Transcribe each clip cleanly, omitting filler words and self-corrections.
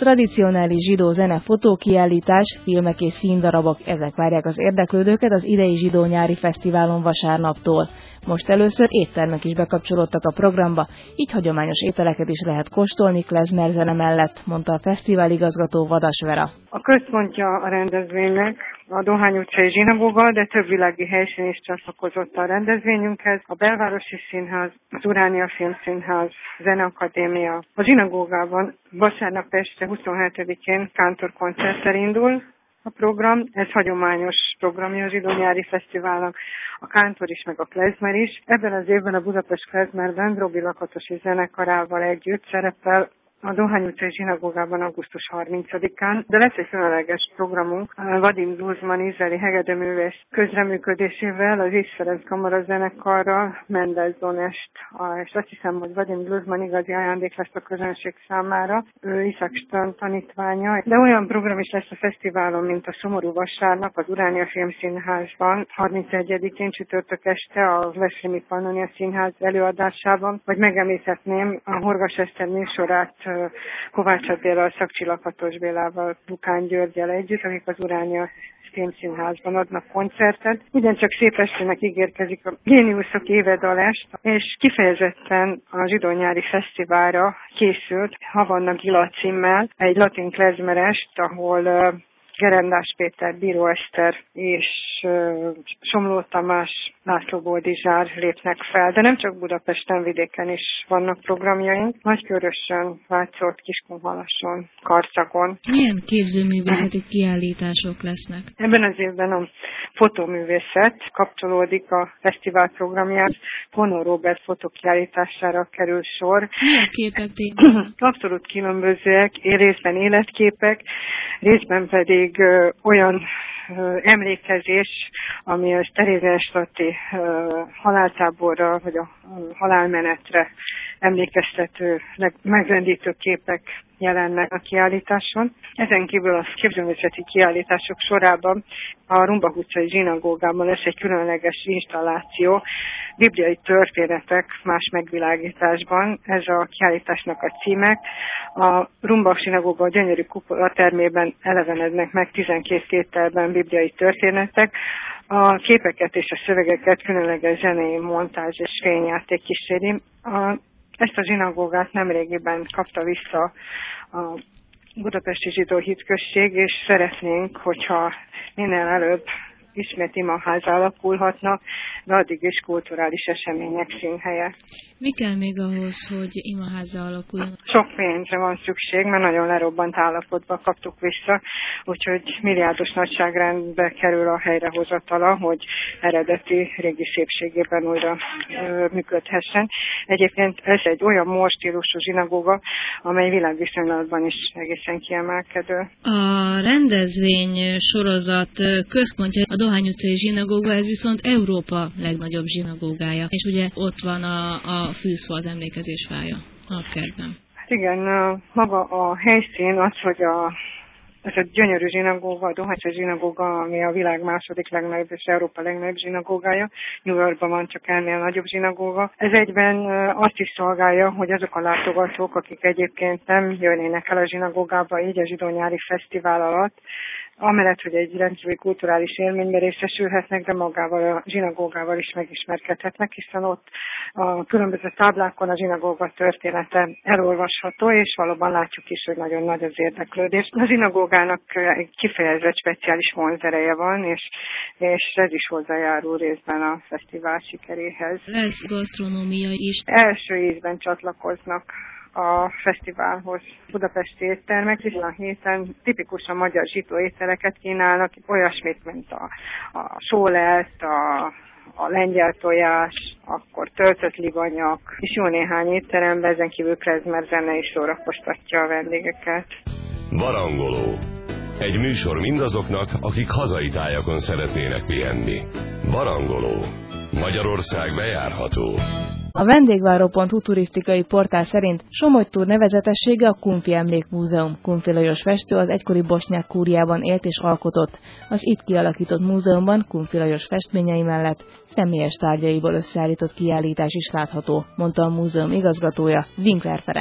Tradicionális zsidó zene fotókiállítás, filmek és színdarabok, ezek várják az érdeklődőket az idei zsidó nyári fesztiválon vasárnaptól. Most először éttermek is bekapcsolódtak a programba, így hagyományos ételeket is lehet kóstolni klezmer zene mellett, mondta a fesztivál igazgató Vadas Vera. A központja a rendezvénynek a Dohány utcai zsinagóga, de több világi helyszín is csatlakozott a rendezvényünkhez. A Belvárosi Színház, az Uránia Filmszínház, Zeneakadémia. A zsinagógában vasárnap este 27-én kántorkoncerttel indul a program. Ez hagyományos programja a zsidó nyári fesztiválnak, a kántor is, meg a klezmer is. Ebben az évben a Budapest Klezmerben Robi Lakatosi zenekarával együtt szerepel a Dohány utcai zsinagógában augusztus 30-án, de lesz egy különleges programunk Vadim Gluzman izraeli hegedűművész közreműködésével, az Is Ferenc kamarazenekarral, Mendelssohn-est, és azt hiszem, hogy Vadim Gluzman igazi ajándék lesz a közönség számára, ő Isaac Stern tanítványa, de olyan program is lesz a fesztiválon, mint a Szomorú vasárnap az Uránia Filmszínházban, 31-én csütörtök este a Veszprémi Pannonia Színház előadásában, vagy megemlíthetném a Horgas Eszter műsorát Kovács Attillával, Szakcsi Lakatos Bélával, Bukán Györgyel együtt, akik az Uránia Filmszínházban adnak koncertet. Ugyancsak szép estének ígérkezik a Géniuszok évedalest, és kifejezetten a zsidó nyári fesztiválra készült Havanna Gila címmel egy latin klezmerest, ahol Gerendás Péter, Bíró Eszter és Somló Tamás, László Boldizsár lépnek fel, de nem csak Budapesten, vidéken is vannak programjaink. Nagykörösön, Vácott, Kiskunhalason, Karcagon. Milyen képzőművészeti kiállítások lesznek? Ebben az évben a fotóművészet kapcsolódik a fesztivál programjához. Honor Robert fotókiállítására kerül sor. Milyen képek Abszolút különbözőek, részben életképek, részben pedig olyan emlékezés, ami a Terézienstadti haláltáborra, vagy a halálmenetre emlékeztető, megrendítő képek jelennek a kiállításon. Ezen kívül a képzőművészeti kiállítások sorában a Rumbach utcai zsinagógában lesz egy különleges installáció, bibliai történetek más megvilágításban. Ez a kiállításnak a címek. A Rumbach zsinagóga gyönyörű kupola termében elevenednek meg 12 tételben bibliai történetek. A képeket és a szövegeket különleges zenei montázs és fényjáték kíséri. Ezt a zsinagógát nemrégiben kapta vissza a Budapesti Zsidó Hitközség, és szeretnénk, hogyha minél előbb ismét imaháza alakulhatna, de addig is kulturális események színhelye. Mi kell még ahhoz, hogy imaháza alakuljon? Sok pénzre van szükség, mert nagyon lerobbant állapotba kaptuk vissza, úgyhogy milliárdos nagyságrendbe kerül a helyrehozatala, hogy eredeti régi szépségében újra működhessen. Egyébként ez egy olyan mór stílusú zsinagóga, amely világviszonylatban is egészen kiemelkedő. A rendezvény sorozat központja a Dohány utcai zsinagóga, ez viszont Európa legnagyobb zsinagógája, és ugye ott van a fűzfa, az emlékezés fája a kertben. Igen, maga a helyszín az, hogy ez a gyönyörű zsinagóga, a Dohány utcai zsinagóga, ami a világ második legnagyobb és Európa legnagyobb zsinagógája. New Yorkban van csak ennél nagyobb zsinagóga. Ez egyben azt is szolgálja, hogy azok a látogatók, akik egyébként nem jönnének el a zsinagógába így a zsidó nyári fesztivál alatt, amellett, hogy egy rendkívüli kulturális élményben részesülhetnek, de magával a zsinagógával is megismerkedhetnek, hiszen ott a különböző táblákon a zsinagóga története elolvasható, és valóban látjuk is, hogy nagyon nagy az érdeklődés. A zsinagógának egy kifejezett speciális vonzereje van, és ez is hozzájárul részben a fesztivál sikeréhez. Lesz gasztronómia is. Első ízben csatlakoznak a fesztiválhoz budapesti éttermek, hiszen a héten tipikusan magyar zsidó ételeket kínálnak, olyasmit, mint a sólelt, a lengyel tojás, akkor töltött libanyak, és jó néhány étteremben, ezen kívül klezmer zene is szórakoztatja a vendégeket. Barangoló. Egy műsor mindazoknak, akik hazai tájakon szeretnének pihenni. Barangoló. Magyarország bejárható. A vendégváró.hu turisztikai portál szerint Somogytúr nevezetessége a Kunfi Emlékmúzeum. Kunfi Lajos festő az egykori bosnyák kúriában élt és alkotott. Az itt kialakított múzeumban Kunfi Lajos festményei mellett személyes tárgyaiból összeállított kiállítás is látható, mondta a múzeum igazgatója, Winkler Ferenc.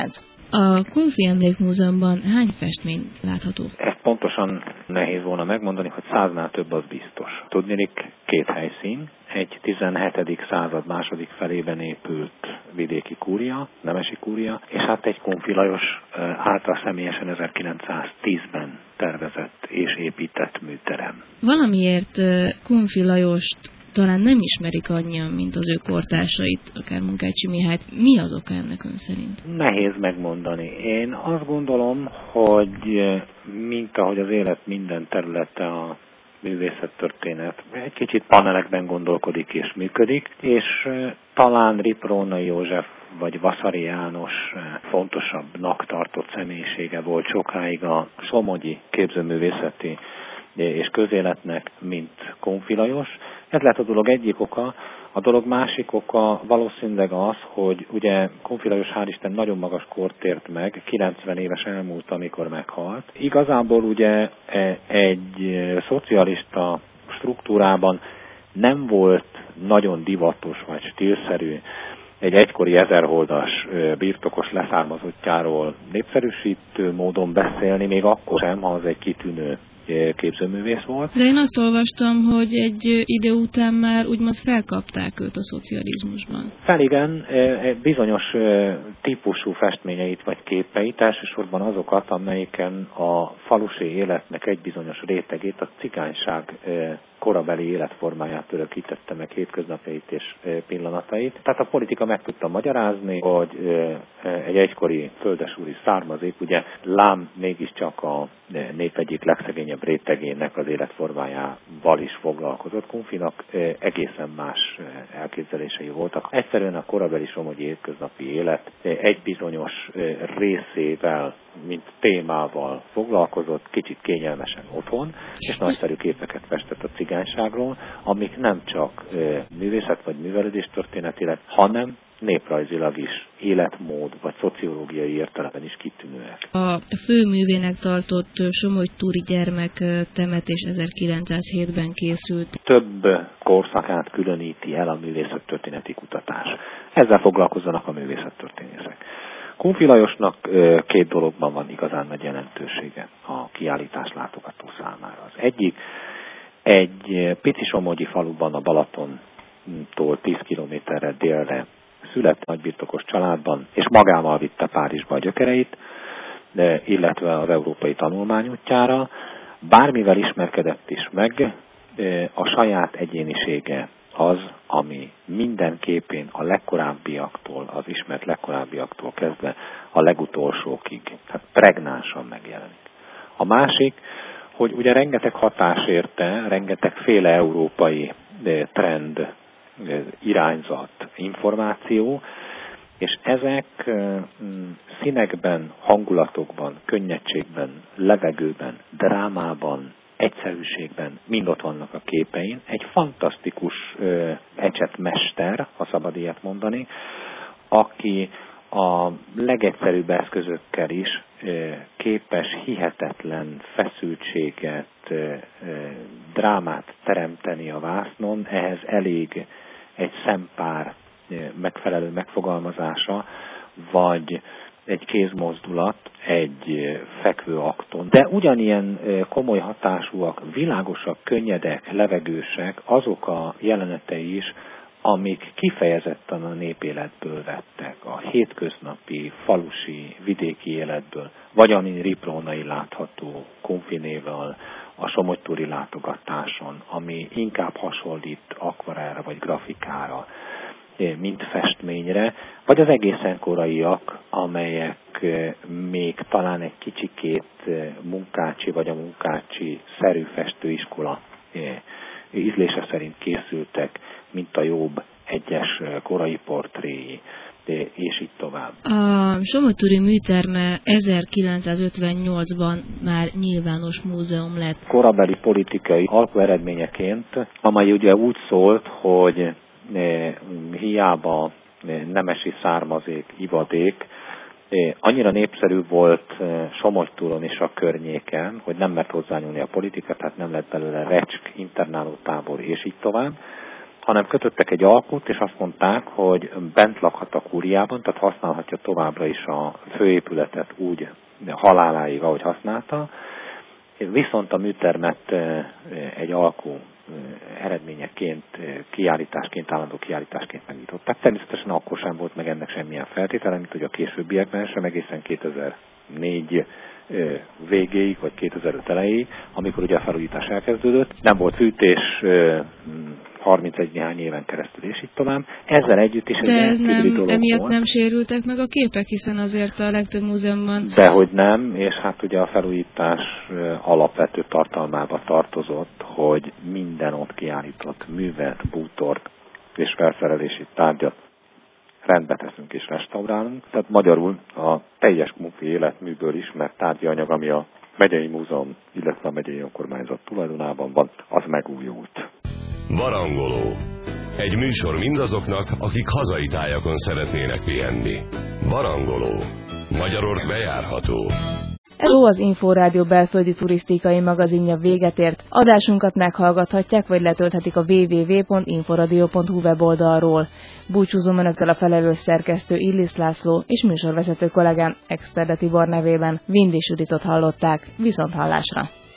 A Kunfi Emlékmúzeumban hány festmény látható? Ezt pontosan nehéz volna megmondani, hogy 100-nál több az biztos. Tudniillik, 2 helyszín, egy 17. század második felében épült vidéki kúria, nemesi kúria, és hát egy Kunfi Lajos által személyesen 1910-ben tervezett és épített műterem. Valamiért Kunfi Lajost talán nem ismerik annyian, mint az ő kortársait, akár Munkácsi Mihályt. Mi az oka ennek ön szerint? Nehéz megmondani. Én azt gondolom, hogy mint ahogy az élet minden területe a művészettörténet egy kicsit panelekben gondolkodik és működik, és talán Riprónai József vagy Vaszary János fontosabbnak tartott személyisége volt sokáig a somogyi képzőművészeti és közéletnek, mint Kunfi Lajos. Ez lett a dolog egyik oka. A dolog másik oka valószínűleg az, hogy ugye Kunfi Lajos hál' Isten nagyon magas kort ért meg, 90 éves elmúlt, amikor meghalt. Igazából ugye egy szocialista struktúrában nem volt nagyon divatos vagy stílszerű egy egykori 1000 holdas birtokos leszármazottjáról népszerűsítő módon beszélni, még akkor sem, ha az egy kitűnő képzőművész volt. De én azt olvastam, hogy egy idő után már úgymond felkapták őt a szocializmusban. Igen, bizonyos típusú festményeit vagy képeit, elsősorban azokat, amelyiken a falusi életnek egy bizonyos rétegét, a cigányság korabeli életformáját örökítette meg, hétköznapjait és pillanatait. Tehát a politika meg tudta magyarázni, hogy egy egykori földesúri származék, ugye lám mégiscsak a nép egyik legszegényebb rétegének az életformájával is foglalkozott. Kunfinak egészen más elképzelései voltak. Egyszerűen a korabeli somogyi hétköznapi élet egy bizonyos részével, mint témával foglalkozott, kicsit kényelmesen otthon, és nagyszerű képeket festett a cigányságról, amik nem csak művészet vagy művelődés történetileg, hanem néprajzilag is, életmód vagy szociológiai értelemben is kitűnőek. A főművének tartott Somogy-Túri gyermektemetés 1907-ben készült. Több korszakát különíti el a művészettörténeti kutatás. Ezzel foglalkozzanak a művészettörténészek. Kunfi Lajosnak 2 dologban van igazán nagy jelentősége a kiállítás látogató számára. Az egyik, egy pici somogyi faluban a Balatontól 10 kilométerre délre született nagybirtokos családban, és magával vitte Párizsba a gyökereit, illetve az európai tanulmányútjára. Bármivel ismerkedett is meg, a saját egyénisége az, ami minden képén a legkorábbiaktól, az ismert legkorábbiaktól kezdve a legutolsókig, tehát pregnánsan megjelenik. A másik, hogy ugye rengeteg hatás érte, rengetegféle európai trend, irányzat, információ, és ezek színekben, hangulatokban, könnyedségben, levegőben, drámában, egyszerűségben mind ott vannak a képein. Egy fantasztikus ecsetmester, ha szabad ilyet mondani, aki a legegyszerűbb eszközökkel is képes hihetetlen feszültséget, drámát teremteni a vásznon. Ehhez elég egy szempár megfelelő megfogalmazása, vagy egy kézmozdulat, egy fekvő akton. De ugyanilyen komoly hatásúak, világosak, könnyedek, levegősek azok a jelenetei is, amik kifejezetten a népéletből vettek, a hétköznapi, falusi, vidéki életből, vagy ami Riprónai látható Kunfinéval a Somogy-Túri látogatáson, ami inkább hasonlít akvarelra vagy grafikára, mint festményre, vagy az egészen koraiak, amelyek még talán egy kicsikét Munkácsi vagy a Munkácsi-szerű festőiskola ízlése szerint készültek, mint a Jobb egyes korai portréi, és így tovább. A Somogy-Túri műterme 1958-ban már nyilvános múzeum lett. Korabeli politikai alkueredményeként, amely ugye úgy szólt, hogy hiába nemesi származék, ivadék, annyira népszerű volt Somogy-Túron és a környéken, hogy nem mert hozzányúlni a politika, tehát nem lett belőle recsk, internáló tábor, és így tovább. hanem kötöttek egy alkut, és azt mondták, hogy bent lakhat a kúriában, tehát használhatja továbbra is a főépületet úgy haláláig, ahogy használta, viszont a műtermet egy alkú eredményeként, kiállításként, állandó kiállításként megnyitották. Természetesen akkor sem volt meg ennek semmilyen feltétele, mint hogy a későbbiekben sem, egészen 2004 végéig, vagy 2005 elejéig, amikor ugye a felújítás elkezdődött. Nem volt fűtés 31 néhány éven keresztül, és így tovább. Ezzel együtt is egy rendkívüli dolog emiatt volt. Nem sérültek meg a képek, hiszen azért a legtöbb múzeumban... Dehogy nem, és hát ugye a felújítás alapvető tartalmába tartozott, hogy minden ott kiállított művet, bútort és felszerelési tárgyat rendbe teszünk és restaurálunk. Tehát magyarul a teljes Kmufi életműből ismert tárgyi anyag, ami a megyei múzeum, illetve a megyei önkormányzat tulajdonában van, az megújult. Barangoló. Egy műsor mindazoknak, akik hazai tájakon szeretnének pihenni. Barangoló. Magyarország bejárható. Az Inforádió belföldi turisztikai magazinja véget ért. Adásunkat meghallgathatják, vagy letölthetik a www.inforadio.hu weboldalról. Búcsúzom önöktől a felelős szerkesztő Illis László és műsorvezető kollégám Exterde Tibor nevében. Vindis Juditot hallották. Viszonthallásra!